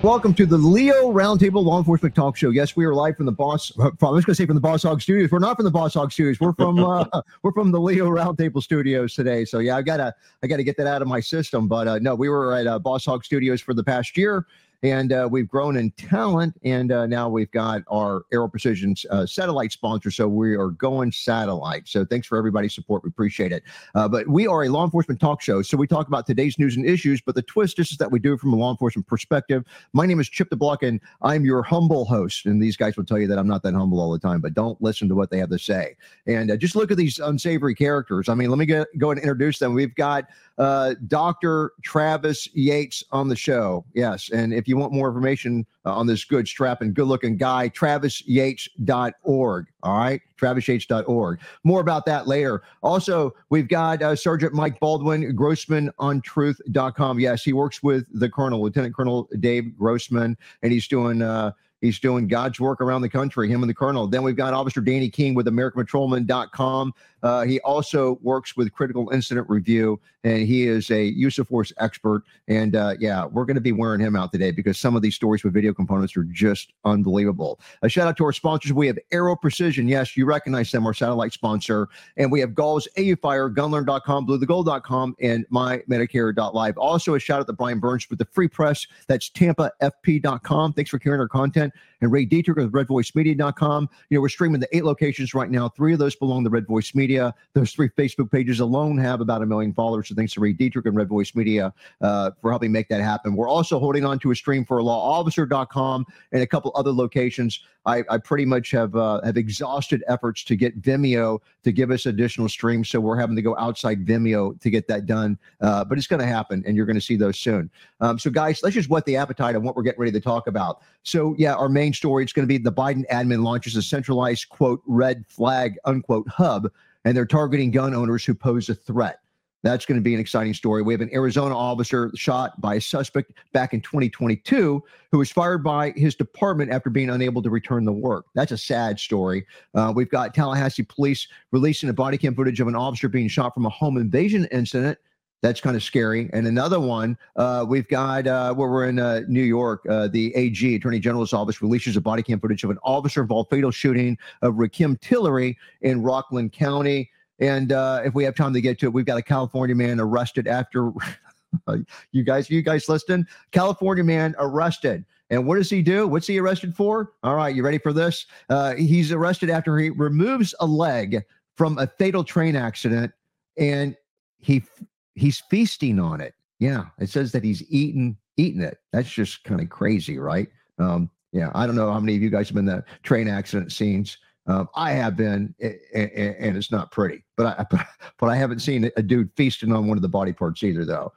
Welcome to the Leo Roundtable Law Enforcement Talk Show. Yes, we are live from the Boss. I was going to say from the Boss Hog Studios. We're not from the Boss Hog Studios. We're from the Leo Roundtable Studios today. So yeah, I gotta get that out of my system. But no, we were at Boss Hog Studios for the past year. And we've grown in talent, and now we've got our Aero Precision satellite sponsor, so we are going satellite. So thanks for everybody's support. We appreciate it. But we are a law enforcement talk show, so we talk about today's news and issues, but the twist is that we do it from a law enforcement perspective. My name is Chip DeBlock, and I'm your humble host, and these guys will tell you that I'm not that humble all the time, but don't listen to what they have to say. And just look at these unsavory characters. I mean, let me go and introduce them. We've got Dr. Travis Yates on the show. Yes, and if you want more information on this good strapping, good-looking guy, travisyates.org. All right, travisyates.org. More about that later. Also, we've got Sergeant Mike Baldwin, GrossmanOnTruth.com. Yes, he works with the Colonel, Lieutenant Colonel Dave Grossman, and he's doing God's work around the country, him and the Colonel. Then we've got Officer Danny King with AmericanPatrolman.com. He also works with Critical Incident Review, and he is a use of force expert. And yeah, we're going to be wearing him out today because some of these stories with video components are just unbelievable. A shout out to our sponsors. We have Aero Precision. Yes, you recognize them, our satellite sponsor. And we have Galls, AUFire, Gunlearn.com, BlueTheGold.com, and MyMedicare.live. Also a shout out to Brian Burns with the Free Press. That's TampaFP.com. Thanks for carrying our content. And Ray Dietrich with RedVoiceMedia.com. You know, we're streaming to 8 locations right now. 3 of those belong to Red Voice Media. Those 3 Facebook pages alone have about 1 million followers. So thanks to Ray Dietrich and Red Voice Media for helping make that happen. We're also holding on to a stream for LawOfficer.com and a couple other locations. I pretty much have exhausted efforts to get Vimeo to give us additional streams. So we're having to go outside Vimeo to get that done. But it's going to happen, and you're going to see those soon. So guys, let's just whet the appetite on what we're getting ready to talk about. So yeah, our main story, it's going to be the Biden admin launches a centralized, quote, red flag, unquote, hub, and they're targeting gun owners who pose a threat. That's going to be an exciting story. We have an Arizona officer shot by a suspect back in 2022 who was fired by his department after being unable to return to work. That's a sad story. We've got Tallahassee police releasing a body cam footage of an officer being shot from a home invasion incident. That's kind of scary. And another one, we've got where we're in New York, the AG, Attorney General's office, releases a body cam footage of an officer-involved fatal shooting of Rakim Tillery in Rockland County. And if we have time to get to it, we've got a California man arrested after you guys listening? California man arrested. And what does he do? What's he arrested for? All right, you ready for this? He's arrested after he removes a leg from a fatal train accident, and he's feasting on it. Yeah, it says that he's eating it. That's just kind of crazy, right? Yeah, I don't know how many of you guys have been in the train accident scenes. I have been, and it's not pretty. But I haven't seen a dude feasting on one of the body parts either, though.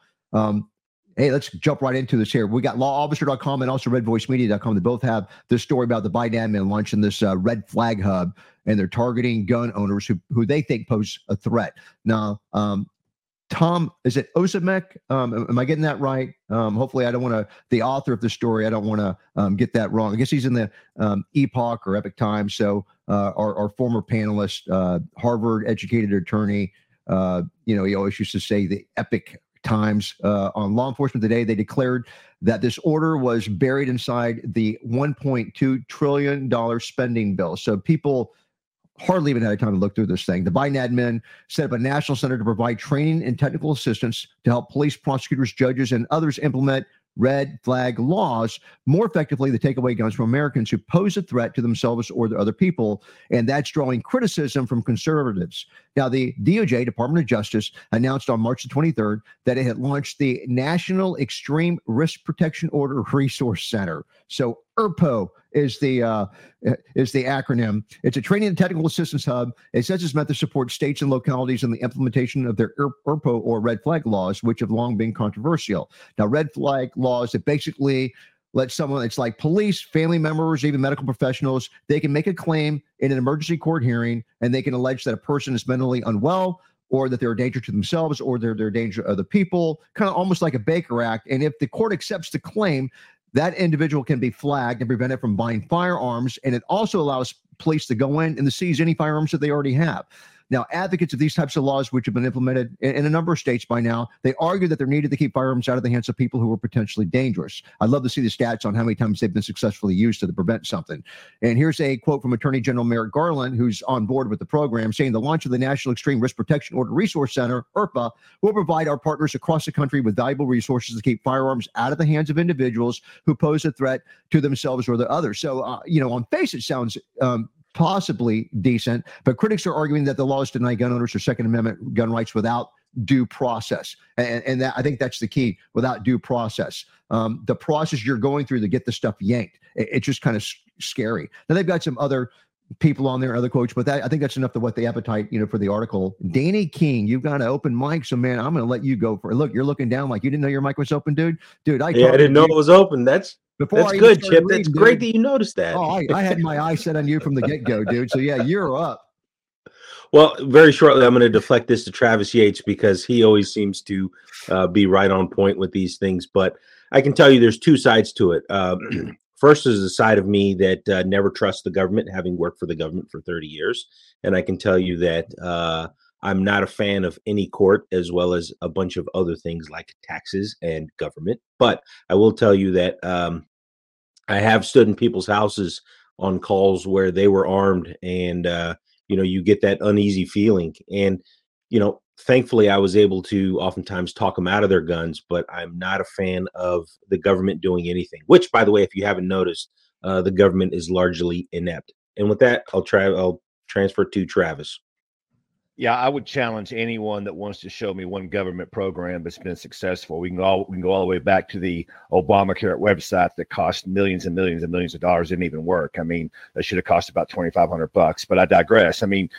Hey, let's jump right into this here. We got lawofficer.com and also redvoicemedia.com. They both have this story about the Biden admin launching this red flag hub, and they're targeting gun owners who they think pose a threat. Now, Tom, is it Ozimek? Am I getting that right? Hopefully I don't want to, the author of the story, I don't want to get that wrong. I guess he's in the Epoch or Epic Times. So our former panelist, Harvard educated attorney, he always used to say the Epic Times on Law Enforcement Today. They declared that this order was buried inside the $1.2 trillion spending bill. So people hardly even had time to look through this thing. The Biden admin set up a national center to provide training and technical assistance to help police, prosecutors, judges, and others implement red flag laws more effectively to take away guns from Americans who pose a threat to themselves or to other people. And that's drawing criticism from conservatives. Now, the DOJ, Department of Justice, announced on March the 23rd that it had launched the National Extreme Risk Protection Order Resource Center. So ERPO is the acronym. It's a training and technical assistance hub. It says it's meant to support states and localities in the implementation of their ERPO or red flag laws, which have long been controversial. Now, red flag laws that basically let someone, it's like police, family members, even medical professionals, they can make a claim in an emergency court hearing, and they can allege that a person is mentally unwell, or that they're a danger to themselves, or they're a danger to other people, kind of almost like a Baker Act. And if the court accepts the claim, that individual can be flagged and prevented from buying firearms. And it also allows police to go in and to seize any firearms that they already have. Now, advocates of these types of laws, which have been implemented in a number of states by now, they argue that they're needed to keep firearms out of the hands of people who are potentially dangerous. I'd love to see the stats on how many times they've been successfully used to prevent something. And here's a quote from Attorney General Merrick Garland, who's on board with the program, saying the launch of the National Extreme Risk Protection Order Resource Center, IRPA, will provide our partners across the country with valuable resources to keep firearms out of the hands of individuals who pose a threat to themselves or the others. So, on face, it sounds possibly decent, but critics are arguing that the laws deny gun owners their Second Amendment gun rights without due process. And that, I think that's the key, without due process. The process you're going through to get the stuff yanked, it's just kind of scary. Now, they've got some other people on there, other quotes, but I think that's enough to whet the appetite, for the article. Danny King, you've got an open mic, so man, I'm going to let you go for it. Look, you're looking down like you didn't know your mic was open, dude. I didn't know it was open. That's good, Chip. That's great that you noticed that. Oh, I had my eye set on you from the get-go, dude. So yeah, you're up. Well, very shortly, I'm going to deflect this to Travis Yates because he always seems to be right on point with these things. But I can tell you there's two sides to it. First is the side of me that never trusts the government, having worked for the government for 30 years. And I can tell you that I'm not a fan of any court, as well as a bunch of other things like taxes and government. But I will tell you that I have stood in people's houses on calls where they were armed, and you get that uneasy feeling. And thankfully, I was able to oftentimes talk them out of their guns, but I'm not a fan of the government doing anything, which, by the way, if you haven't noticed, the government is largely inept. And with that, I'll transfer to Travis. Yeah, I would challenge anyone that wants to show me one government program that's been successful. We can go all the way back to the Obamacare website that cost millions and millions and millions of dollars, didn't even work. I mean, that should have cost about $2,500. But I digress. I mean,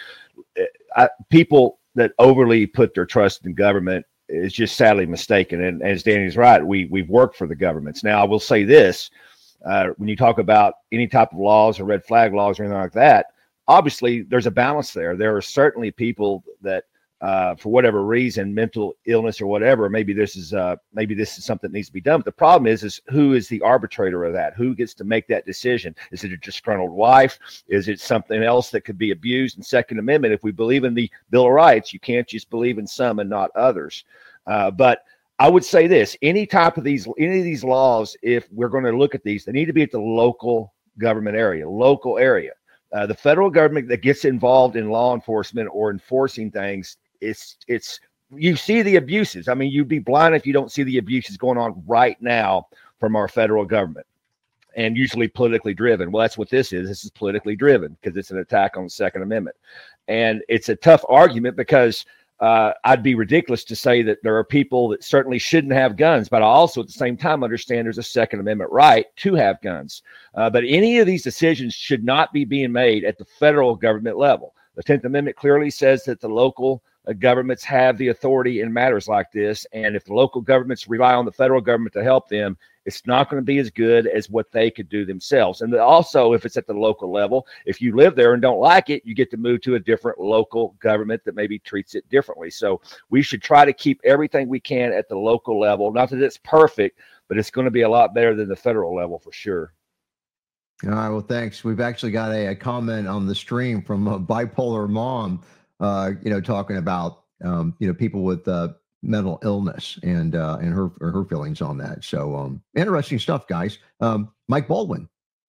people that overly put their trust in government is just sadly mistaken. And as Danny's right, we've worked for the governments. Now, I will say this: when you talk about any type of laws or red flag laws or anything like that, obviously there's a balance there. There are certainly people that, for whatever reason, mental illness or whatever, maybe this is something that needs to be done. But the problem is who is the arbitrator of that? Who gets to make that decision? Is it a disgruntled wife? Is it something else that could be abused? And Second Amendment, if we believe in the Bill of Rights, you can't just believe in some and not others. But I would say this: any of these laws, if we're going to look at these, they need to be at the local government area, local area. The federal government that gets involved in law enforcement or enforcing things, it's you see the abuses. I mean, you'd be blind if you don't see the abuses going on right now from our federal government, and usually politically driven. Well, that's what this is. This is politically driven because it's an attack on the Second Amendment. And it's a tough argument because I'd be ridiculous to say that there are people that certainly shouldn't have guns, but I also at the same time understand there's a Second Amendment right to have guns. But any of these decisions should not be being made at the federal government level. The 10th Amendment clearly says that the local governments have the authority in matters like this. And if the local governments rely on the federal government to help them, it's not going to be as good as what they could do themselves. And also, if it's at the local level, if you live there and don't like it, you get to move to a different local government that maybe treats it differently. So we should try to keep everything we can at the local level. Not that it's perfect, but it's going to be a lot better than the federal level for sure. All right. Well, thanks. We've actually got a comment on the stream from a bipolar mom, talking about, people with mental illness and her feelings on that. So interesting stuff, guys. Mike Baldwin.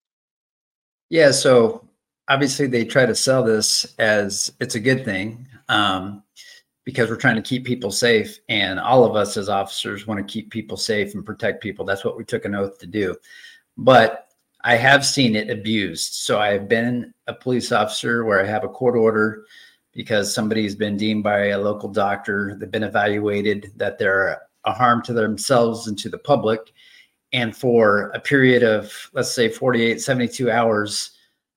Yeah. So obviously they try to sell this as it's a good thing because we're trying to keep people safe. And all of us as officers want to keep people safe and protect people. That's what we took an oath to do. But I have seen it abused. So I've been a police officer where I have a court order because somebody's been deemed by a local doctor, they've been evaluated that they're a harm to themselves and to the public. And for a period of, let's say, 48, 72 hours,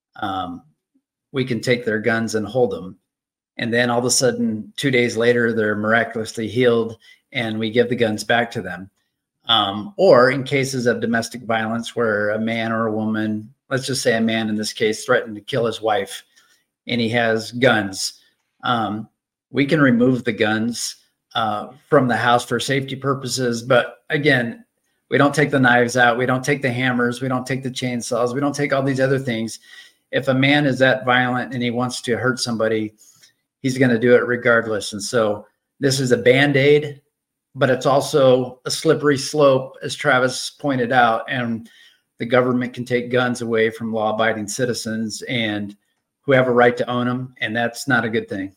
we can take their guns and hold them. And then all of a sudden, 2 days later, they're miraculously healed and we give the guns back to them. Or in cases of domestic violence where a man or a woman, let's just say a man in this case, threatened to kill his wife and he has guns. We can remove the guns from the house for safety purposes. But again, we don't take the knives out. We don't take the hammers. We don't take the chainsaws. We don't take all these other things. If a man is that violent and he wants to hurt somebody, he's going to do it regardless. And so this is a Band-Aid, but it's also a slippery slope, as Travis pointed out, and the government can take guns away from law-abiding citizens and who have a right to own them, and that's not a good thing.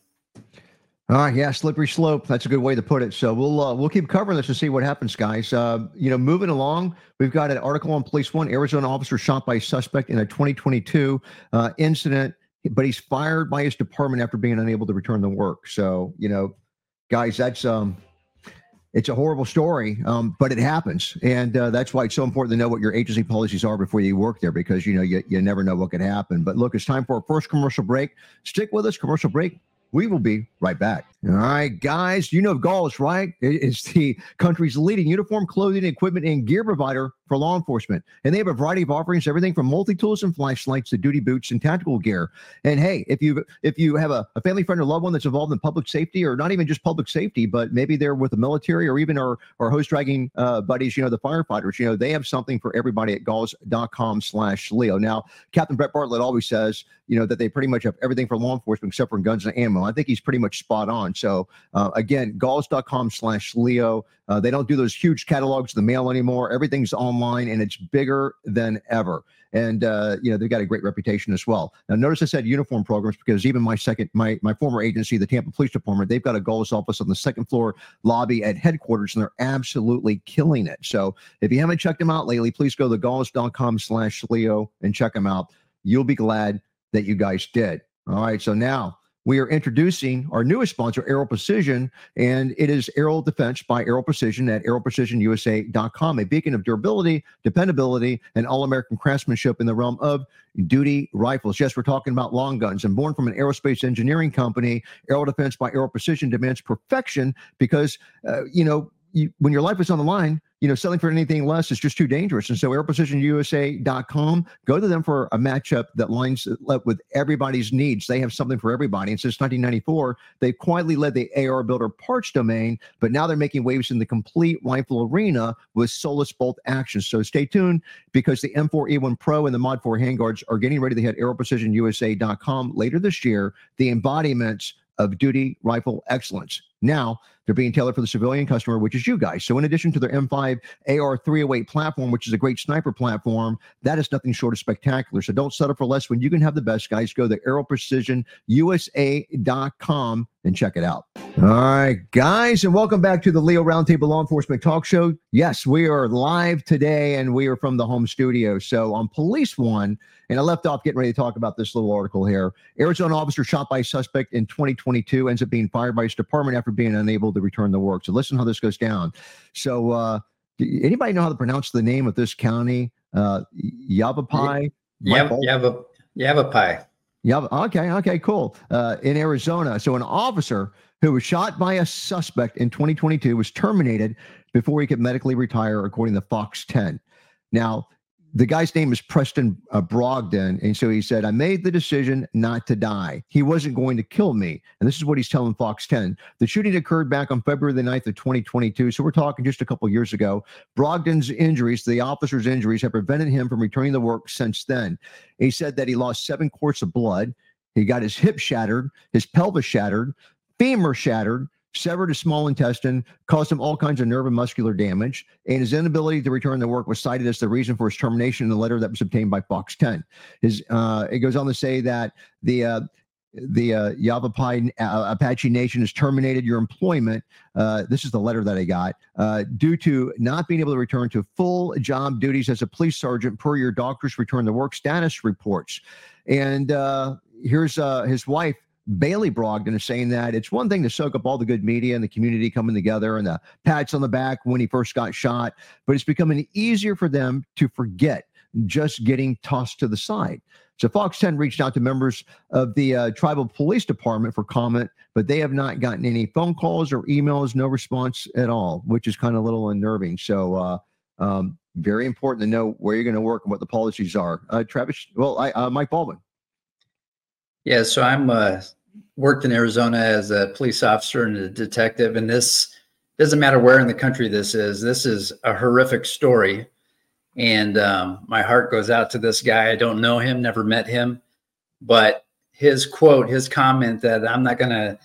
Yeah, slippery slope. That's a good way to put it. So we'll keep covering this to see what happens, guys. Moving along, we've got an article on Police One. Arizona officer shot by a suspect in a 2022 incident, but he's fired by his department after being unable to return to work. So, guys, that's it's a horrible story, but it happens, and that's why it's so important to know what your agency policies are before you work there, because you never know what could happen. But look, it's time for our first commercial break. Stick with us. Commercial break. We will be right back. All right, guys, Galls, right? It's the country's leading uniform, clothing, equipment, and gear provider for law enforcement. And they have a variety of offerings, everything from multi-tools and flashlights to duty boots and tactical gear. And hey, if you have a family friend or loved one that's involved in public safety, or not even just public safety, but maybe they're with the military or even our hose dragging buddies, the firefighters, they have something for everybody at galls.com/Leo. Now, Captain Brett Bartlett always says, that they pretty much have everything for law enforcement except for guns and ammo. I think he's pretty much spot on. So again, galls.com/Leo. They don't do those huge catalogs in the mail anymore. Everything's online, and it's bigger than ever. And they've got a great reputation as well. Now, notice I said uniform programs, because even my former agency, the Tampa Police Department, they've got a Galls office on the second floor lobby at headquarters, and they're absolutely killing it. So if you haven't checked them out lately, please go to galls.com/Leo and check them out. You'll be glad that you guys did. All right, so now we are introducing our newest sponsor, Aero Precision, and it is Aero Defense by Aero Precision at aeroprecisionusa.com, a beacon of durability, dependability, and all-American craftsmanship in the realm of duty rifles. Yes, we're talking about long guns. And born from an aerospace engineering company, Aero Defense by Aero Precision demands perfection because, when your life is on the line, selling for anything less is just too dangerous. And so aeroprecisionusa.com, go to them for a matchup that lines up with everybody's needs. They have something for everybody. And since 1994, they've quietly led the AR builder parts domain, but now they're making waves in the complete rifle arena with Solus bolt action. So stay tuned, because the M4E1 Pro and the Mod 4 handguards are getting ready to hit aeroprecisionusa.com later this year, the embodiments of duty rifle excellence. Now, they're being tailored for the civilian customer, which is you guys. So in addition to their M5 AR308 platform, which is a great sniper platform, that is nothing short of spectacular. So don't settle for less when you can have the best, guys. Go to aeroprecisionusa.com and check it out. All right, guys, and welcome back to the Leo Roundtable Law Enforcement Talk Show. Yes, we are live today, and we are from the home studio. So on Police One, and I left off getting ready to talk about this little article here. Arizona officer shot by a suspect in 2022 ends up being fired by his department after being unable to return to work. So listen how this goes down. So anybody know how to pronounce the name of this county? Yavapai? Yavapai. Okay, cool. In Arizona. So an officer who was shot by a suspect in 2022 was terminated before he could medically retire, according to Fox 10. Now, the guy's name is Preston Brogdon. And so he said, I made the decision not to die. He wasn't going to kill me. And this is what he's telling Fox 10. The shooting occurred back on February the 9th of 2022. So we're talking just a couple years ago. Brogdon's injuries, the officer's injuries, have prevented him from returning to work since then. He said that he lost 7 quarts of blood. He got his hip shattered, his pelvis shattered, femur shattered, severed his small intestine, caused him all kinds of nerve and muscular damage, and his inability to return to work was cited as the reason for his termination in the letter that was obtained by Fox 10. It goes on to say that the Yavapai Apache Nation has terminated your employment. This is the letter that I got, due to not being able to return to full job duties as a police sergeant per your doctor's return to work status reports. And here's his wife, Bailey Brogdon, is saying that it's one thing to soak up all the good media and the community coming together and the pats on the back when he first got shot, but it's becoming easier for them to forget, just getting tossed to the side. So Fox 10 reached out to members of the tribal police department for comment, but they have not gotten any phone calls or emails, no response at all, which is kind of a little unnerving. So very important to know where you're going to work and what the policies are. Travis, Mike Baldwin. Yeah, so I'm worked in Arizona as a police officer and a detective, and this doesn't matter where in the country this is a horrific story. And my heart goes out to this guy. I don't know him, never met him, but his quote, his comment that I'm going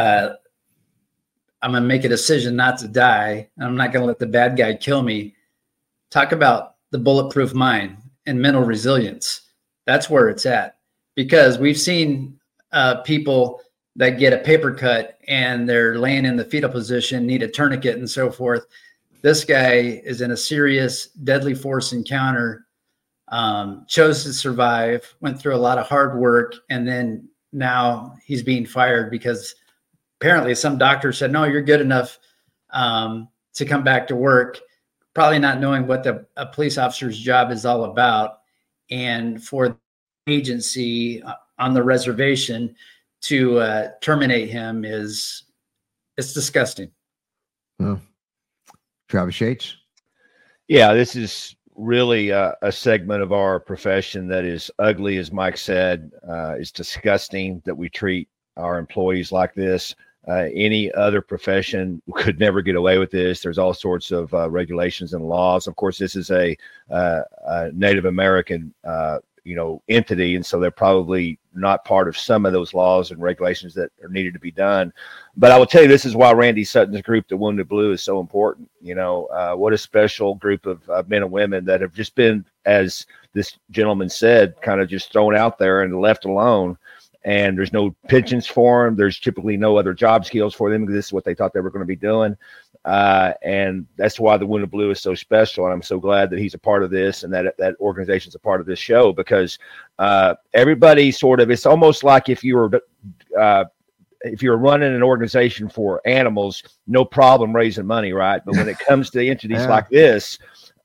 to make a decision not to die. I'm not going to let the bad guy kill me. Talk about the bulletproof mind and mental resilience. That's where it's at, because we've seen people that get a paper cut and they're laying in the fetal position, need a tourniquet and so forth. This guy is in a serious deadly force encounter, chose to survive, went through a lot of hard work, and then now he's being fired because apparently some doctor said, no, you're good enough to come back to work, probably not knowing what a police officer's job is all about. And for the agency on the reservation to terminate him it's disgusting. Oh. Travis Yates. Yeah, this is really a segment of our profession that is ugly, as Mike said. It's disgusting that we treat our employees like this. Any other profession could never get away with this. There's all sorts of regulations and laws. Of course, this is a Native American entity, and so they're probably not part of some of those laws and regulations that are needed to be done. But I will tell you, this is why Randy Sutton's group, the Wounded Blue, is so important. What a special group of men and women that have just been, as this gentleman said, kind of just thrown out there and left alone. And there's no pensions for them. There's typically no other job skills for them because this is what they thought they were going to be doing. And that's why the Wounded Blue is so special. And I'm so glad that he's a part of this and that organization's a part of this show, because everybody it's almost like if you were running an organization for animals, no problem raising money, right? But when it comes to entities like this,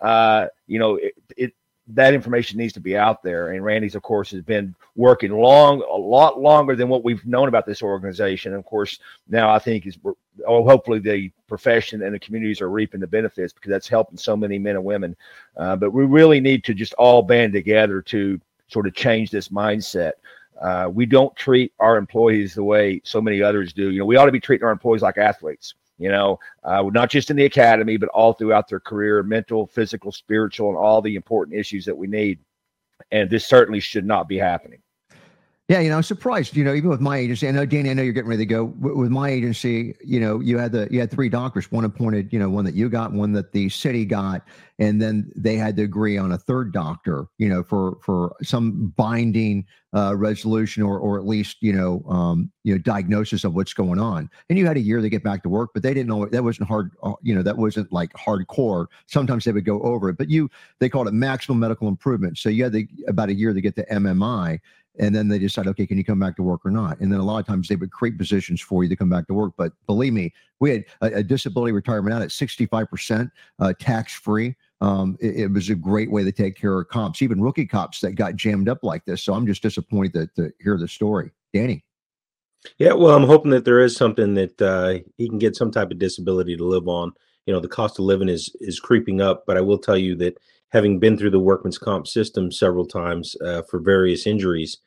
that information needs to be out there. And Randy's, of course, has been working a lot longer than what we've known about this organization. And of course, now I think hopefully the profession and the communities are reaping the benefits, because that's helping so many men and women. But we really need to just all band together to sort of change this mindset. We don't treat our employees the way so many others do. We ought to be treating our employees like athletes. Not just in the academy, but all throughout their career, mental, physical, spiritual, and all the important issues that we need. And this certainly should not be happening. Yeah, I'm surprised, even with my agency. I know, Danny, I know you're getting ready to go. With my agency, you had 3 doctors, one appointed, one that you got, one that the city got, and then they had to agree on a 3rd doctor, for some binding resolution or at least, diagnosis of what's going on. And you had a year to get back to work, but they didn't know that wasn't hard. That wasn't like hardcore. Sometimes they would go over it, but they called it maximum medical improvement. So you had about a year to get the MMI. And then they decide, okay, can you come back to work or not? And then a lot of times they would create positions for you to come back to work. But believe me, we had a disability retirement out at 65%, tax-free. It was a great way to take care of cops, even rookie cops that got jammed up like this. So I'm just disappointed to hear the story. Danny. Yeah, well, I'm hoping that there is something that he can get some type of disability to live on. The cost of living is creeping up, but I will tell you that having been through the workman's comp system several times for various injuries,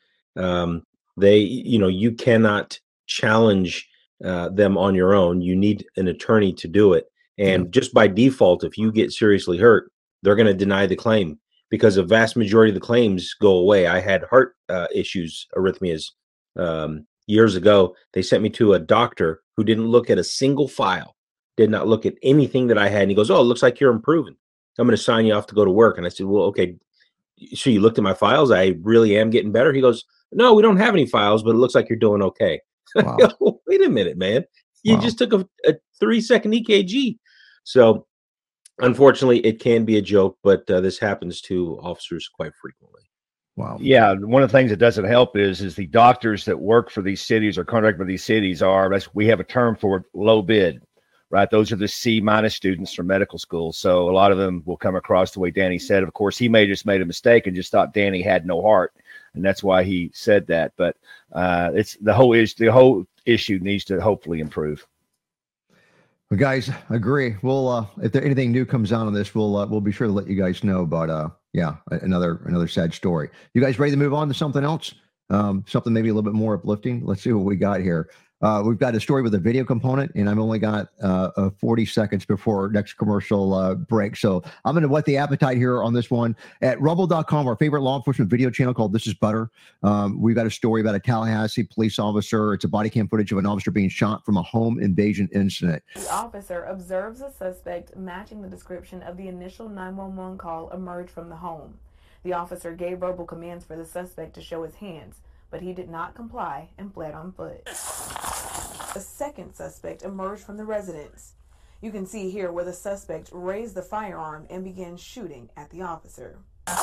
you cannot challenge them on your own. You need an attorney to do it. And just by default, if you get seriously hurt, they're going to deny the claim, because a vast majority of the claims go away. I had heart issues, arrhythmias, years ago. They sent me to a doctor who didn't look at a single file, did not look at anything that I had. And he goes, "Oh, it looks like you're improving. I'm going to sign you off to go to work." And I said, "Well, okay. So you looked at my files? I really am getting better." He goes, "No, we don't have any files, but it looks like you're doing okay." Wow. I go, "Wait a minute, man. You just took a 3-second EKG." So unfortunately, it can be a joke, but this happens to officers quite frequently. Wow. Yeah. One of the things that doesn't help is the doctors that work for these cities or contract with these cities we have a term for it, low bid, right? Those are the C- students from medical school. So a lot of them will come across the way Danny said. Of course, he may have just made a mistake and just thought Danny had no heart, and that's why he said that. But it's the whole issue needs to hopefully improve. Well, guys, agree. We'll if there anything new comes out on this, we'll be sure to let you guys know. But yeah, another sad story. You guys ready to move on to something else? Something maybe a little bit more uplifting? Let's see what we got here. We've got a story with a video component, and I've only got 40 seconds before next commercial break. So I'm going to whet the appetite here on this one. At rumble.com, our favorite law enforcement video channel called This is Butter. We've got a story about a Tallahassee police officer. It's a body cam footage of an officer being shot from a home invasion incident. The officer observes a suspect matching the description of the initial 911 call emerge from the home. The officer gave verbal commands for the suspect to show his hands, but he did not comply and fled on foot. A second suspect emerged from the residence. You can see here where the suspect raised the firearm and began shooting at the officer.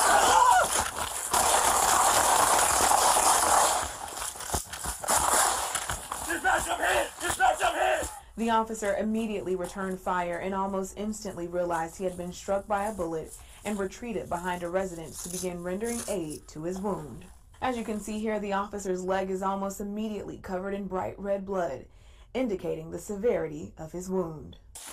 Dispatch, I'm hit! Dispatch, I'm hit! The officer immediately returned fire and almost instantly realized he had been struck by a bullet and retreated behind a residence to begin rendering aid to his wound. As you can see here, the officer's leg is almost immediately covered in bright red blood, indicating the severity of his wound.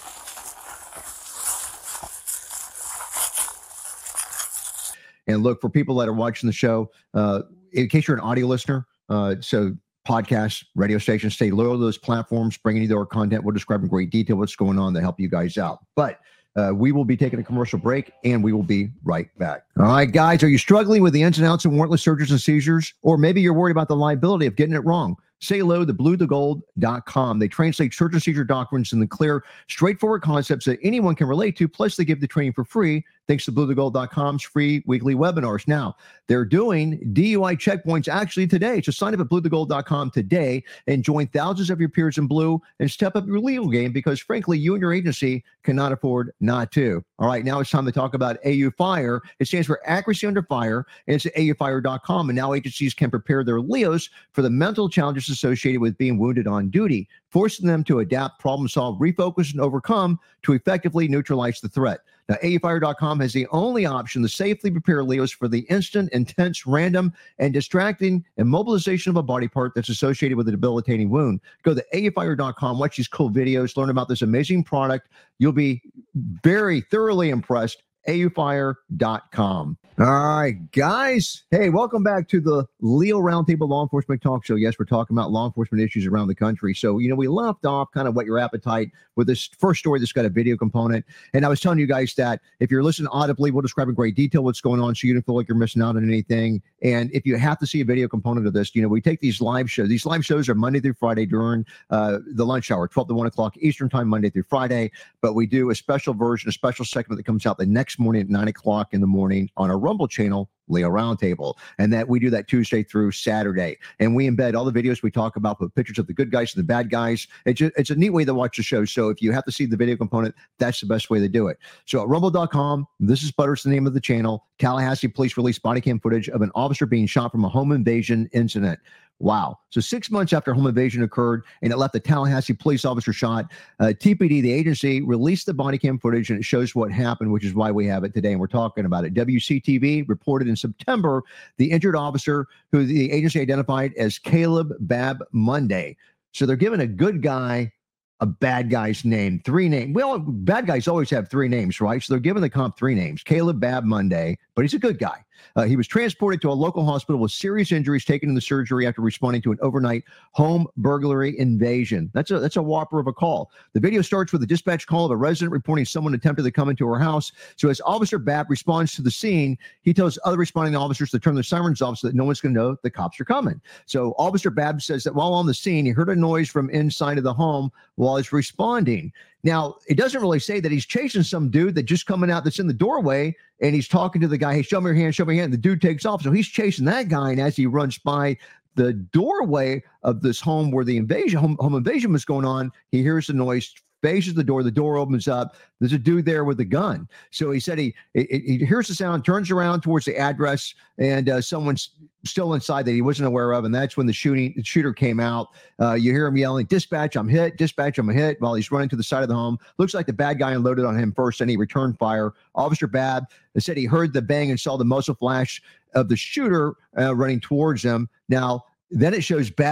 And look, for people that are watching the show, in case you're an audio listener, so podcasts, radio stations, stay loyal to those platforms, bringing you our content. We'll describe in great detail what's going on to help you guys out. But we will be taking a commercial break, and we will be right back. All right, guys, are you struggling with the ins and outs of warrantless searches and seizures? Or maybe you're worried about the liability of getting it wrong? Say hello to bluetogold.com. They translate search and seizure doctrines into clear, straightforward concepts that anyone can relate to, plus they give the training for free thanks to bluetogold.com's free weekly webinars. Now, they're doing DUI checkpoints actually today. So sign up at bluetogold.com today and join thousands of your peers in blue and step up your legal game, because frankly, you and your agency cannot afford not to. All right, now it's time to talk about AU Fire. It stands for Accuracy Under Fire, and it's at aufire.com. And now agencies can prepare their LEOs for the mental challenges associated with being wounded on duty, forcing them to adapt, problem solve, refocus, and overcome to effectively neutralize the threat. Now, aufire.com has the only option to safely prepare LEOs for the instant, intense, random, and distracting immobilization of a body part that's associated with a debilitating wound. Go to aufire.com, watch these cool videos, learn about this amazing product. You'll be very thoroughly impressed. aufire.com. All right, guys. Hey, welcome back to the Leo Roundtable Law Enforcement Talk Show. Yes, we're talking about law enforcement issues around the country. So, we left off kind of what your appetite with this first story that's got a video component. And I was telling you guys that if you're listening audibly, we'll describe in great detail what's going on so you don't feel like you're missing out on anything. And if you have to see a video component of this, we take these live shows. These live shows are Monday through Friday during the lunch hour, 12 to 1 o'clock Eastern time, Monday through Friday. But we do a special version, a special segment that comes out the next morning at 9 o'clock in the morning on our Rumble channel, Leo Roundtable, and that we do that Tuesday through Saturday. And we embed all the videos we talk about, put pictures of the good guys and the bad guys. It's a neat way to watch the show. So if you have to see the video component, that's the best way to do it. So at rumble.com, This is Butter's the name of the channel. Tallahassee police released body cam footage of an officer being shot from a home invasion incident. Wow. So 6 months after home invasion occurred and it left the Tallahassee police officer shot, TPD, the agency, released the body cam footage, and it shows what happened, which is why we have it today and we're talking about it. WCTV reported in September the injured officer, who the agency identified as Caleb Bab Monday. So they're giving a good guy a bad guy's name, 3 names. Well, bad guys always have 3 names, right? So they're giving the cop 3 names. Caleb Bab Monday, but he's a good guy. He was transported to a local hospital with serious injuries, taken into surgery after responding to an overnight home burglary invasion. That's a whopper of a call. The video starts with a dispatch call of a resident reporting someone attempted to come into her house. So as Officer Bab responds to the scene, he tells other responding officers to turn their sirens off so that no one's going to know the cops are coming. So Officer Bab says that while on the scene, he heard a noise from inside of the home while he's responding. Now, it doesn't really say that he's chasing some dude that just coming out that's in the doorway, and he's talking to the guy, hey, show me your hand, show me your hand. The dude takes off. So he's chasing that guy, and as he runs by the doorway of this home where the home invasion was going on, he hears the noise, faces the door opens up. There's a dude there with a gun. So he said he hears the sound, turns around towards the address, and someone's still inside that he wasn't aware of, and that's when the shooter came out. You hear him yelling, dispatch, I'm hit, dispatch, I'm hit, while he's running to the side of the home. Looks like the bad guy unloaded on him first, and he returned fire. Officer Bab said he heard the bang and saw the muzzle flash of the shooter running towards him. Now, then it shows Bab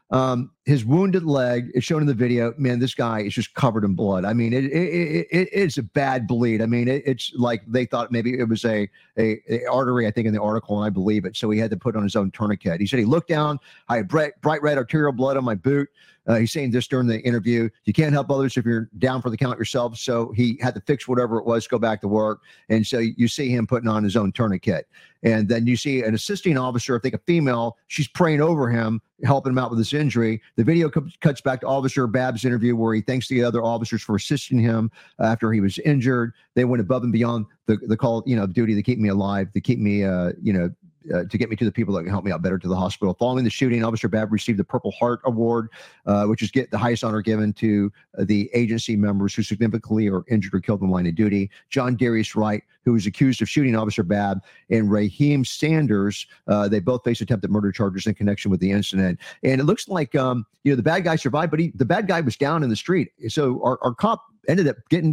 His wounded leg is shown in the video. Man, this guy is just covered in blood. I mean, it's a bad bleed. I mean, it's like they thought maybe it was a artery, I think, in the article, and I believe it. So he had to put on his own tourniquet. He said he looked down. I had bright red arterial blood on my boot. He's saying this during the interview. You can't help others if you're down for the count yourself. So he had to fix whatever it was, go back to work. And so you see him putting on his own tourniquet. And then you see an assisting officer, I think a female, she's praying over him, helping him out with this injury. The video cuts back to Officer Babb's interview where he thanks the other officers for assisting him after he was injured. They went above and beyond the call, duty to keep me alive, to keep me, to get me to the people that can help me out better to the hospital. Following the shooting, Officer Babb received the Purple Heart Award, which is the highest honor given to the agency members who significantly are injured or killed in the line of duty. John Darius Wright, who was accused of shooting Officer Babb, and Raheem Sanders, they both face attempted murder charges in connection with the incident. And it looks like, the bad guy survived, but the bad guy was down in the street. So our cop ended up getting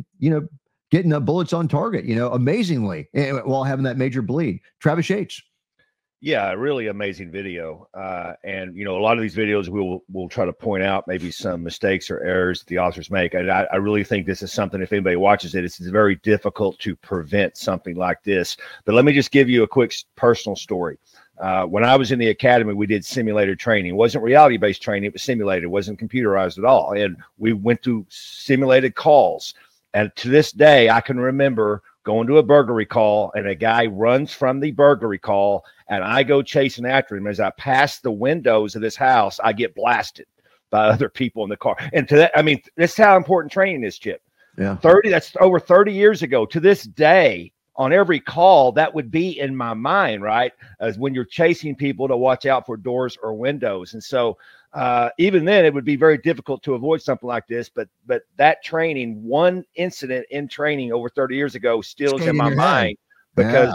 bullets on target, amazingly, while having that major bleed. Travis Yates. Yeah, really amazing video. And, a lot of these videos we'll try to point out maybe some mistakes or errors that the officers make. And I really think this is something, if anybody watches it, it's very difficult to prevent something like this. But let me just give you a quick personal story. When I was in the academy, we did simulated training. It wasn't reality-based training. It was simulated. It wasn't computerized at all. And we went through simulated calls. And to this day, I can remember going to a burglary call, and a guy runs from the burglary call, and I go chasing after him. As I pass the windows of this house, I get blasted by other people in the car. And to that, I mean, this is how important training is, Chip. Yeah. That's over 30 years ago. To this day, on every call, that would be in my mind, right? As when you're chasing people to watch out for doors or windows. And so even then, it would be very difficult to avoid something like this. But that training, one incident in training over 30 years ago, still is in my mind because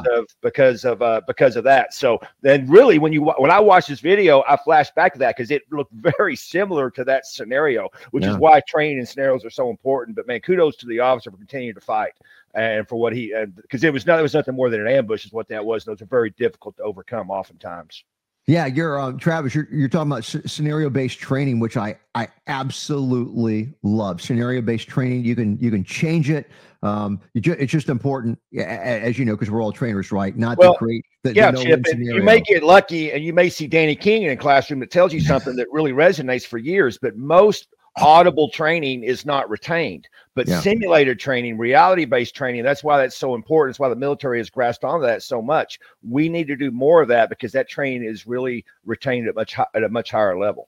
of that. So then, really, when I watch this video, I flash back to that because it looked very similar to that scenario, which is why training and scenarios are so important. But man, kudos to the officer for continuing to fight and for what he, because it was nothing more than an ambush, is what that was. Those are very difficult to overcome, oftentimes. Yeah, you're Travis. You're talking about scenario-based training, which I absolutely love. Scenario-based training, you can change it. It's just important, as you know, because we're all trainers, right? Not to create Chip. You may get lucky, and you may see Danny King in a classroom that tells you something that really resonates for years. But most audible training is not retained, but simulated training, reality-based training, that's why that's so important. It's why the military has grasped onto that so much. We need to do more of that because that training is really retained at a much higher level.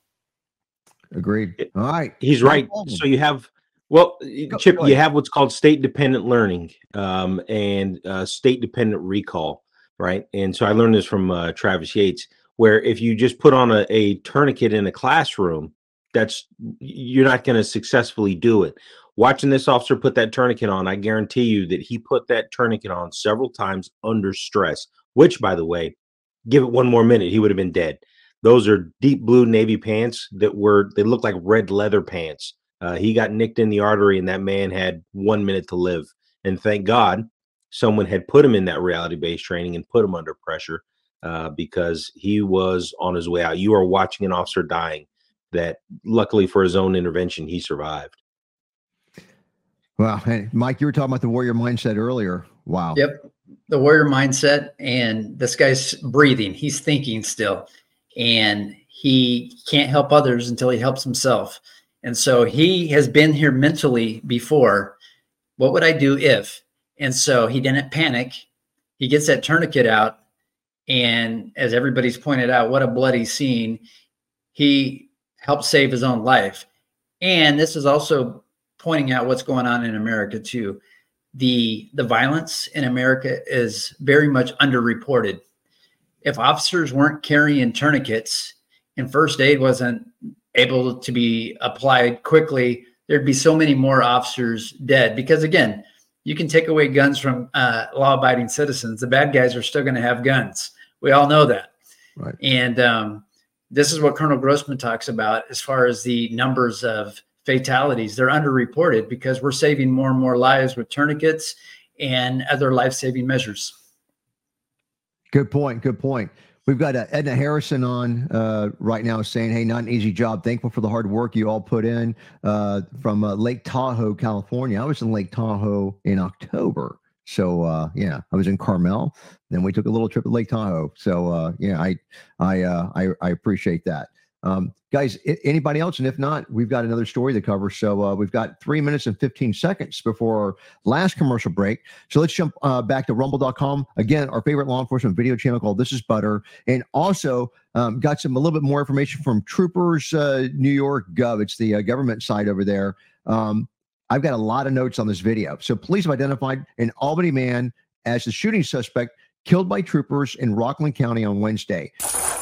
Agreed. All right. He's right. So you have, Chip, you have what's called state-dependent learning and state-dependent recall, right? And so I learned this from Travis Yates, where if you just put on a tourniquet in a classroom, you're not going to successfully do it. Watching this officer put that tourniquet on, I guarantee you that he put that tourniquet on several times under stress, which, by the way, give it one more minute, he would have been dead. Those are deep blue Navy pants they look like red leather pants. He got nicked in the artery, and that man had 1 minute to live. And thank God someone had put him in that reality-based training and put him under pressure because he was on his way out. You are watching an officer dying that, luckily for his own intervention, he survived. Well, hey, Mike, you were talking about the warrior mindset earlier. Wow. Yep. The warrior mindset, and this guy's breathing. He's thinking still, and he can't help others until he helps himself. And so he has been here mentally before. What would I do if? And so he didn't panic. He gets that tourniquet out. And as everybody's pointed out, what a bloody scene. He helped save his own life. And this is also pointing out what's going on in America too. The violence in America is very much underreported. If officers weren't carrying tourniquets and first aid wasn't able to be applied quickly, there'd be so many more officers dead. Because again, you can take away guns from law-abiding citizens. The bad guys are still going to have guns. We all know that. Right. And this is what Colonel Grossman talks about as far as the numbers of fatalities. They're underreported because we're saving more and more lives with tourniquets and other life-saving measures. Good point. Good point. We've got Edna Harrison on right now saying, hey, not an easy job. Thankful for the hard work you all put in from Lake Tahoe, California. I was in Lake Tahoe in October. So, yeah, I was in Carmel. Then we took a little trip to Lake Tahoe. So, yeah, I appreciate that. Guys, anybody else? And if not, we've got another story to cover. So we've got 3 minutes and 15 seconds before our last commercial break. So let's jump back to rumble.com. Again, our favorite law enforcement video channel called This is Butter. And also got a little bit more information from Troopers New York Gov. It's the government side over there. I've got a lot of notes on this video. So police have identified an Albany man as the shooting suspect killed by troopers in Rockland County on Wednesday.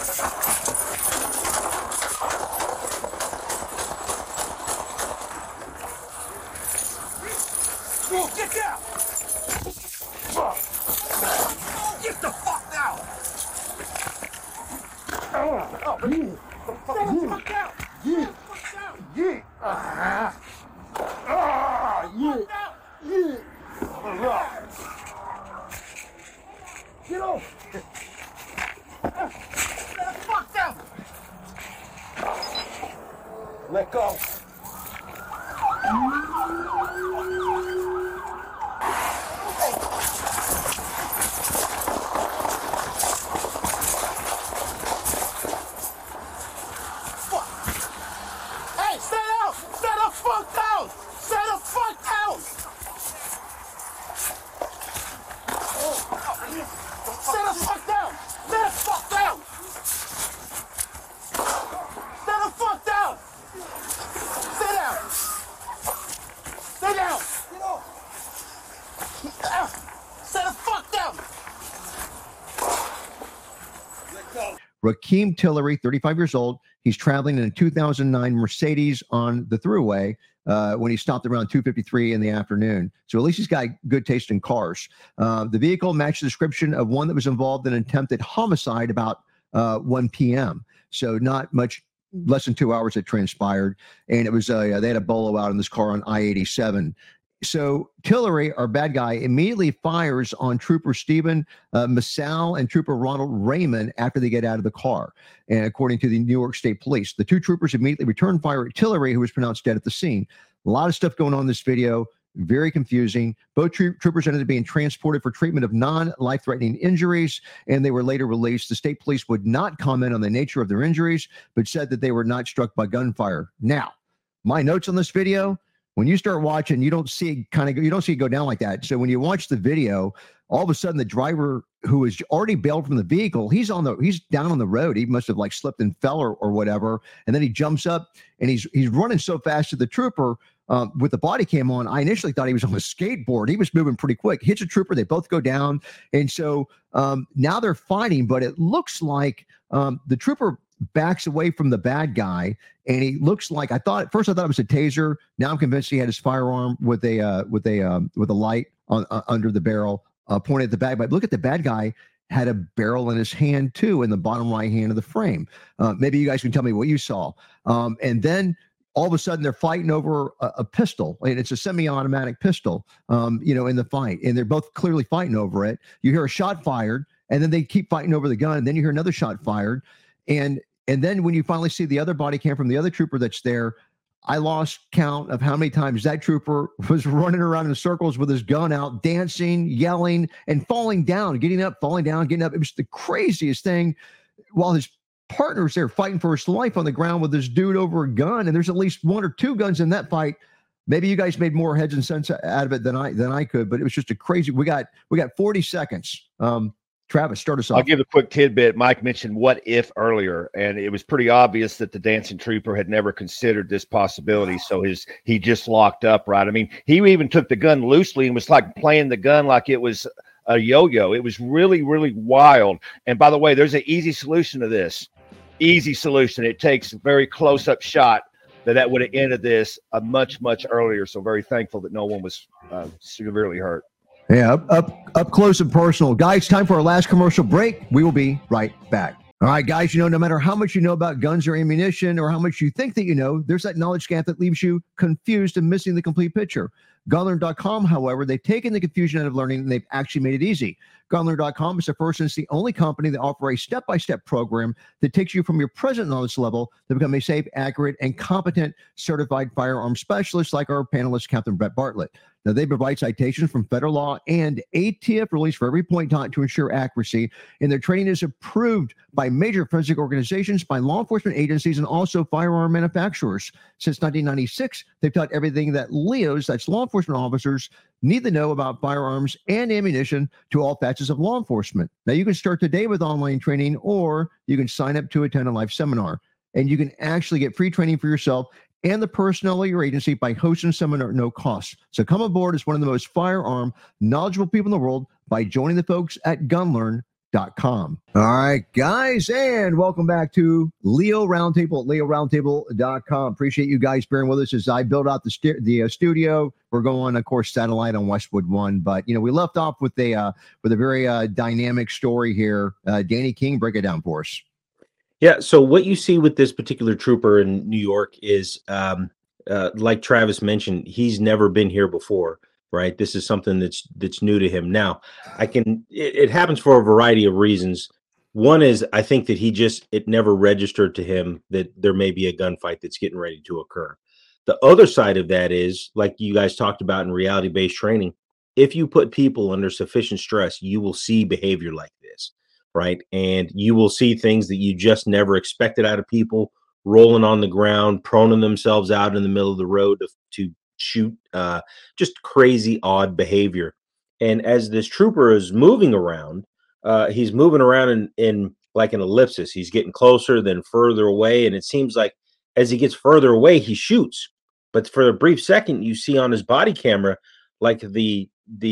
Get down! Get the fuck down! Fuck down! Get off! Fuck down! Let go! Rakeem Tillery, 35 years old. He's traveling in a 2009 Mercedes on the Thruway when he stopped around 2:53 in the afternoon. So at least he's got good taste in cars. The vehicle matched the description of one that was involved in an attempted homicide about 1 p.m. So not much, less than 2 hours it transpired. And it was they had a bolo out in this car on I-87. So Tillery, our bad guy, immediately fires on Trooper Stephen Massal and Trooper Ronald Raymond after they get out of the car. And according to the New York State Police, the two troopers immediately returned fire at Tillery, who was pronounced dead at the scene. A lot of stuff going on in this video. Very confusing. Both troopers ended up being transported for treatment of non-life-threatening injuries, and they were later released. The state police would not comment on the nature of their injuries, but said that they were not struck by gunfire. Now, my notes on this video: when you start watching, you don't see it go down like that. So when you watch the video, all of a sudden the driver who is already bailed from the vehicle, he's down on the road. He must have slipped and fell or whatever. And then he jumps up and he's running so fast to the trooper with the body cam on. I initially thought he was on a skateboard. He was moving pretty quick. Hits a trooper. They both go down. And so now they're fighting, but it looks like the trooper backs away from the bad guy, and he looks like, at first I thought it was a taser. Now I'm convinced he had his firearm with a light on under the barrel pointed at the bad guy. But look at the bad guy had a barrel in his hand too, in the bottom right hand of the frame. Maybe you guys can tell me what you saw. And then all of a sudden they're fighting over a pistol, and it's a semi-automatic pistol, in the fight, and they're both clearly fighting over it. You hear a shot fired, and then they keep fighting over the gun, and then you hear another shot fired, and then when you finally see the other body cam from the other trooper that's there, I lost count of how many times that trooper was running around in circles with his gun out, dancing, yelling, and falling down, getting up, falling down, getting up. It was the craziest thing, while his partner's there fighting for his life on the ground with this dude over a gun. And there's at least one or two guns in that fight. Maybe you guys made more heads and cents out of it than I could, but it was just a crazy. We got 40 seconds. Travis, start us off. I'll give a quick tidbit. Mike mentioned what if earlier, and it was pretty obvious that the dancing trooper had never considered this possibility. So he just locked up, right? I mean, he even took the gun loosely and was playing the gun like it was a yo-yo. It was really, really wild. And by the way, there's an easy solution to this. Easy solution. It takes a very close-up shot that would have ended this much, much earlier. So very thankful that no one was severely hurt. Yeah, up close and personal. Guys, time for our last commercial break. We will be right back. All right, guys, no matter how much you know about guns or ammunition or how much you think that you know, there's that knowledge gap that leaves you confused and missing the complete picture. Gunlearn.com, however, they've taken the confusion out of learning and they've actually made it easy. Gunlearn.com is the first and it's the only company that offers a step-by-step program that takes you from your present knowledge level to become a safe, accurate, and competent certified firearm specialist like our panelist, Captain Brett Bartlett. Now, they provide citations from federal law and ATF release for every point taught to ensure accuracy, and their training is approved by major forensic organizations, by law enforcement agencies, and also firearm manufacturers. Since 1996, they've taught everything that LEOs, that's law enforcement officers, need to know about firearms and ammunition to all facets of law enforcement. Now, you can start today with online training, or you can sign up to attend a live seminar, and you can actually get free training for yourself and the personnel of your agency by hosting a seminar at no cost. So come aboard as one of the most firearm knowledgeable people in the world by joining the folks at gunlearn.com. All right, guys, and welcome back to Leo Roundtable at leoroundtable.com. Appreciate you guys bearing with us as I build out the studio. We're going, of course, satellite on Westwood One, but we left off with a very dynamic story here. Danny King, break it down for us. Yeah, so what you see with this particular trooper in New York is, like Travis mentioned, he's never been here before, right? This is something that's new to him. Now, it happens for a variety of reasons. One is I think that it never registered to him that there may be a gunfight that's getting ready to occur. The other side of that is, like you guys talked about in reality-based training, if you put people under sufficient stress, you will see behavior like this. Right. And you will see things that you just never expected out of people, rolling on the ground, proning themselves out in the middle of the road to shoot, just crazy, odd behavior. And as this trooper is moving around, he's moving around in like an ellipsis. He's getting closer, then further away. And it seems like as he gets further away, he shoots. But for a brief second, you see on his body camera, like the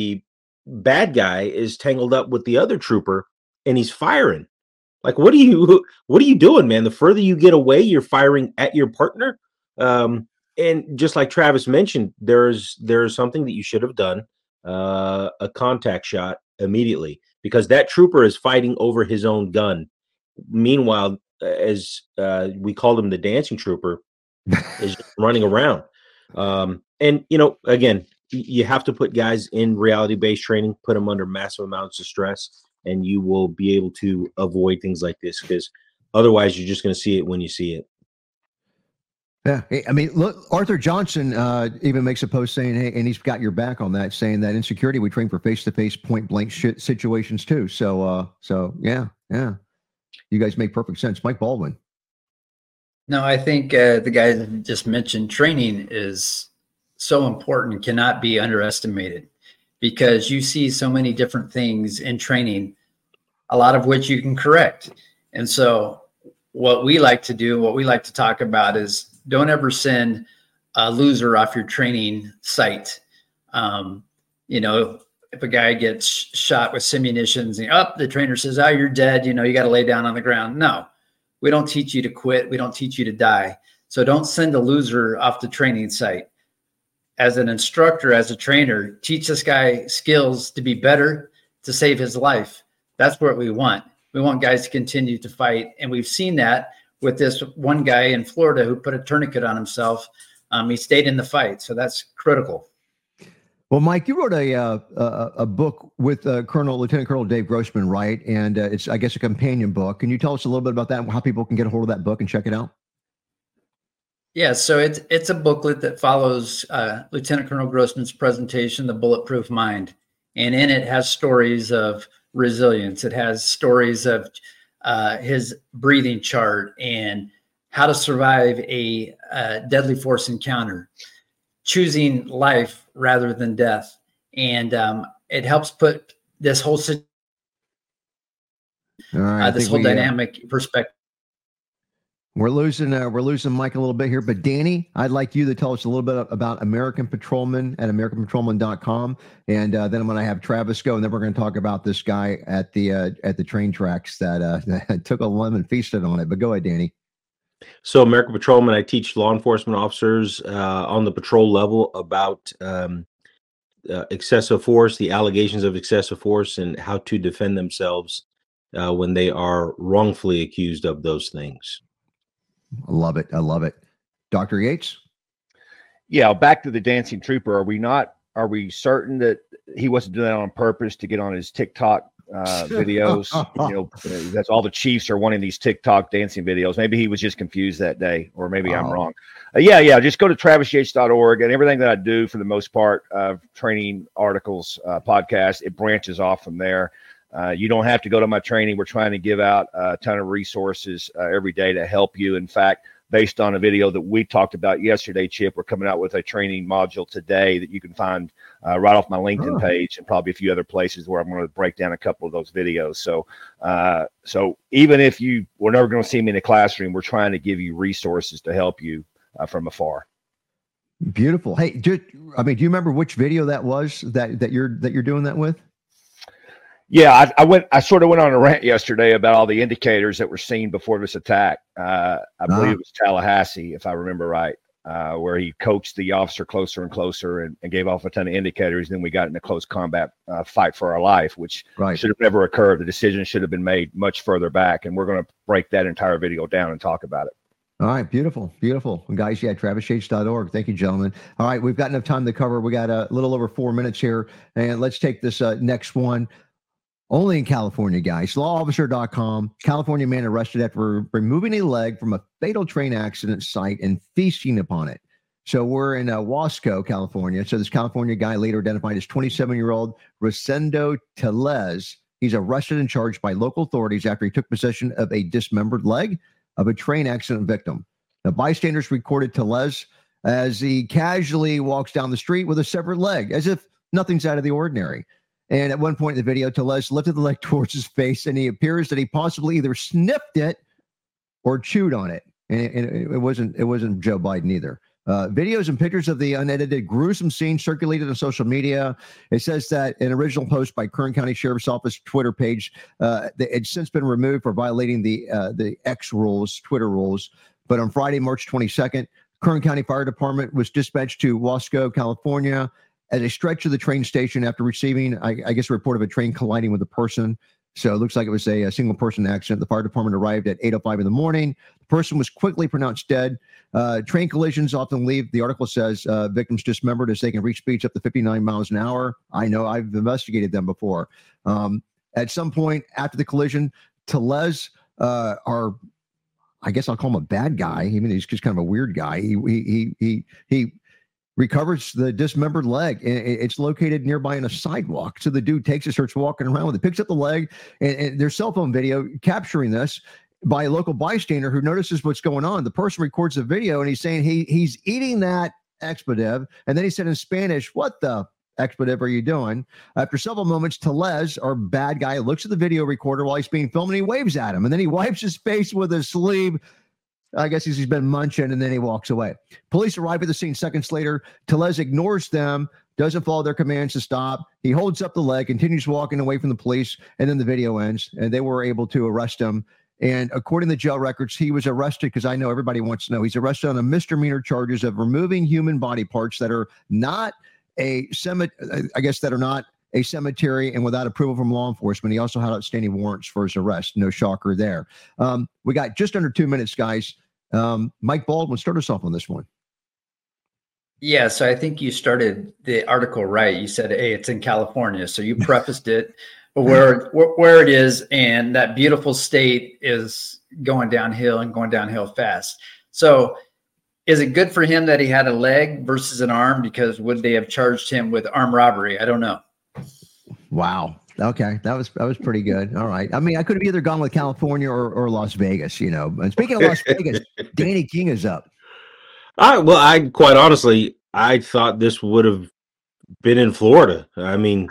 bad guy is tangled up with the other trooper. And he's firing. Like, what are you doing, man? The further you get away, you're firing at your partner. And just like Travis mentioned, there's something that you should have done, a contact shot immediately, because that trooper is fighting over his own gun. Meanwhile, as we called him, the dancing trooper is just running around. And again, you have to put guys in reality-based training, put them under massive amounts of stress, and you will be able to avoid things like this, because otherwise you're just going to see it when you see it. Yeah. I mean, look, Arthur Johnson even makes a post saying, hey, and he's got your back on that, saying that in security, we train for face-to-face point blank situations too. So yeah. You guys make perfect sense. Mike Baldwin. No, I think the guy that just mentioned, training is so important, cannot be underestimated, because you see so many different things in training, a lot of which you can correct. And so what we like to do, what we like to talk about is don't ever send a loser off your training site. If a guy gets shot with simunitions and the trainer says, oh, you're dead, you got to lay down on the ground. No, we don't teach you to quit. We don't teach you to die. So don't send a loser off the training site. As an instructor, as a trainer, teach this guy skills to be better, to save his life. That's what we want. We want guys to continue to fight. And we've seen that with this one guy in Florida who put a tourniquet on himself. He stayed in the fight. So that's critical. Well, Mike, you wrote a book with Lieutenant Colonel Dave Grossman, right? And it's, I guess, a companion book. Can you tell us a little bit about that and how people can get a hold of that book and check it out? Yeah, so it's a booklet that follows Lieutenant Colonel Grossman's presentation, The Bulletproof Mind. And in it has stories of resilience. It has stories of his breathing chart and how to survive a deadly force encounter, choosing life rather than death. And it helps put this whole dynamic perspective. We're losing Mike a little bit here, but Danny, I'd like you to tell us a little bit about American Patrolman at AmericanPatrolman.com, and then I'm going to have Travis go, and then we're going to talk about this guy at the train tracks that took a lemon, feasted on it. But go ahead, Danny. So American Patrolman, I teach law enforcement officers on the patrol level about excessive force, the allegations of excessive force, and how to defend themselves when they are wrongfully accused of those things. I love it. Dr. Yates? Yeah, back to the dancing trooper. Are we not are we certain that he wasn't doing that on purpose to get on his TikTok videos? That's all the Chiefs are wanting, these TikTok dancing videos. Maybe he was just confused that day, or maybe I'm wrong. Just go to TravisYates.org, and everything that I do, for the most part, training articles, podcasts, it branches off from there. You don't have to go to my training. We're trying to give out a ton of resources every day to help you. In fact, based on a video that we talked about yesterday, Chip, we're coming out with a training module today that you can find right off my LinkedIn page, and probably a few other places where I'm going to break down a couple of those videos. So even if you were never going to see me in the classroom, we're trying to give you resources to help you from afar. Beautiful. Hey, do you remember which video that was that you're doing that with? Yeah, I sort of went on a rant yesterday about all the indicators that were seen before this attack. I believe it was Tallahassee, if I remember right, where he coached the officer closer and closer and gave off a ton of indicators. Then we got in a close combat fight for our life, which should have never occurred. The decision should have been made much further back, and we're going to break that entire video down and talk about it. All right, beautiful. Guys, TravisYates.org. Thank you, gentlemen. All right, we've got enough time to cover. We got a little over 4 minutes here, and let's take this next one. Only in California, guys. Lawofficer.com. California man arrested after removing a leg from a fatal train accident site and feasting upon it. So we're in Wasco, California. So this California guy, later identified as 27-year-old Rosendo Tellez. He's arrested and charged by local authorities after he took possession of a dismembered leg of a train accident victim. Now, bystanders recorded Tellez as he casually walks down the street with a severed leg, as if nothing's out of the ordinary. And at one point in the video, Tellez lifted the leg towards his face, and he appears that he possibly either sniffed it or chewed on it. And it wasn't Joe Biden either. Videos and pictures of the unedited gruesome scene circulated on social media. It says that an original post by Kern County Sheriff's Office Twitter page, it's since been removed for violating the X rules, Twitter rules. But on Friday, March 22nd, Kern County Fire Department was dispatched to Wasco, California, at a stretch of the train station after receiving, I guess, a report of a train colliding with a person. So it looks like it was a single person accident. The fire department arrived at 8:05 in the morning. The person was quickly pronounced dead. Train collisions often leave, the article says, victims dismembered as they can reach speeds up to 59 miles an hour. I know, I've investigated them before. At some point after the collision, Tellez, I guess I'll call him a bad guy. I mean, he's just kind of a weird guy. He recovers the dismembered leg. It's located nearby on a sidewalk. So the dude takes it, starts walking around with it, picks up the leg, and there's cell phone video capturing this by a local bystander who notices what's going on. The person records the video, and he's saying he's eating that expletive. And then he said in Spanish, "What the expletive are you doing?" After several moments, Tellez, our bad guy, looks at the video recorder while he's being filmed, and he waves at him. And then he wipes his face with his sleeve. I guess he's been munching, and then he walks away. Police arrive at the scene seconds later. Tellez ignores them, doesn't follow their commands to stop. He holds up the leg, continues walking away from the police, and then the video ends, and they were able to arrest him. And according to jail records, he was arrested, because I know everybody wants to know, he's arrested on a misdemeanor charges of removing human body parts that are not a cemetery and without approval from law enforcement. He also had outstanding warrants for his arrest. No shocker there. We got just under 2 minutes, guys. Mike Baldwin, start us off on this one. Yeah, so I think you started the article right. You said, hey, it's in California. So you prefaced it where it is, and that beautiful state is going downhill and going downhill fast. So is it good for him that he had a leg versus an arm? Because would they have charged him with armed robbery? I don't know. Wow. Okay. That was pretty good. All right. I mean, I could have either gone with California or Las Vegas, you know. And speaking of Las Vegas, Danny King is up. I quite honestly, I thought this would have been in Florida. I mean,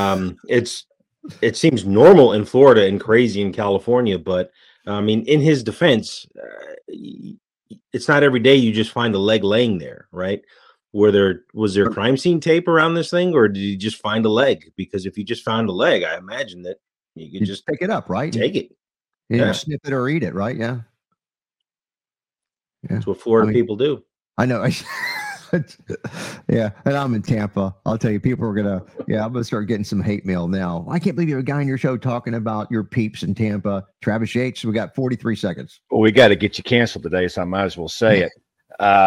it seems normal in Florida and crazy in California, but I mean, in his defense, it's not every day you just find a leg laying there, right? Was there crime scene tape around this thing, or did you just find a leg? Because if you just found a leg, I imagine that you could just pick it up, right? Take it. Yeah. Snip it or eat it, right? Yeah. That's what Florida people do. I know. Yeah. And I'm in Tampa. I'll tell you, people are I'm going to start getting some hate mail now. I can't believe you're a guy on your show talking about your peeps in Tampa. Travis Yates, we got 43 seconds. Well, we got to get you canceled today, so I might as well say it.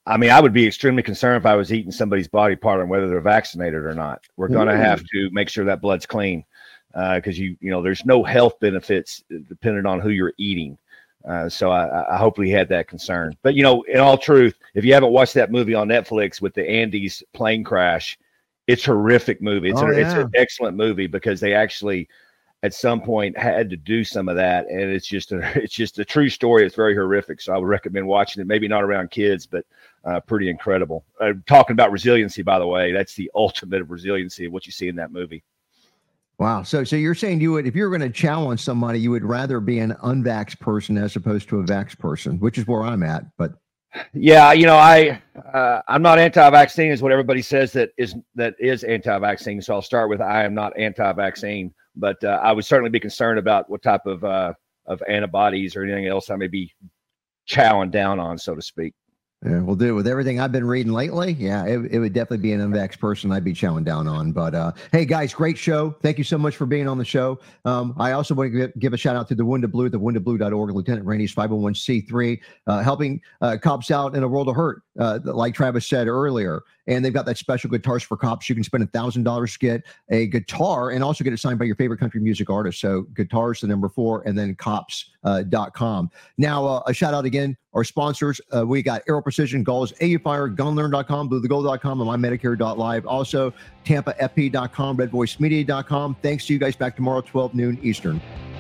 I mean, I would be extremely concerned if I was eating somebody's body part on whether they're vaccinated or not. We're going to have to make sure that blood's clean because you know there's no health benefits depending on who you're eating. So I hopefully had that concern. But, you know, in all truth, if you haven't watched that movie on Netflix with the Andes plane crash, it's a horrific movie. It's an excellent movie because they actually at some point had to do some of that. And it's just a true story. It's very horrific. So I would recommend watching it. Maybe not around kids, but pretty incredible. Talking about resiliency, by the way, that's the ultimate of resiliency of what you see in that movie. Wow. So you're saying you would, if you were going to challenge somebody, you would rather be an unvaxxed person as opposed to a vaxxed person, which is where I'm at. But yeah, you know, I'm not anti-vaccine is what everybody says that is anti-vaccine. So I'll start with I am not anti-vaccine, but I would certainly be concerned about what type of antibodies or anything else I may be chowing down on, so to speak. Yeah, we'll do it with everything I've been reading lately. Yeah, it would definitely be an unvaxxed person I'd be chowing down on. But hey, guys, great show. Thank you so much for being on the show. I also want to give a shout out to the Wounded Blue, thewoundedblue.org, Lieutenant Rainey's 501c3, helping cops out in a world of hurt, like Travis said earlier. And they've got that special Guitars for Cops. You can spend $1,000 to get a guitar and also get it signed by your favorite country music artist. So guitars, the number 4, and then cops.com. Now, a shout out again, our sponsors. We got Aero Precision, Galls, AUFire, Gunlearn.com, BlueTheGold.com, and MyMedicare.live. Also, TampaFP.com, RedVoiceMedia.com. Thanks to you guys. Back tomorrow, 12 noon Eastern.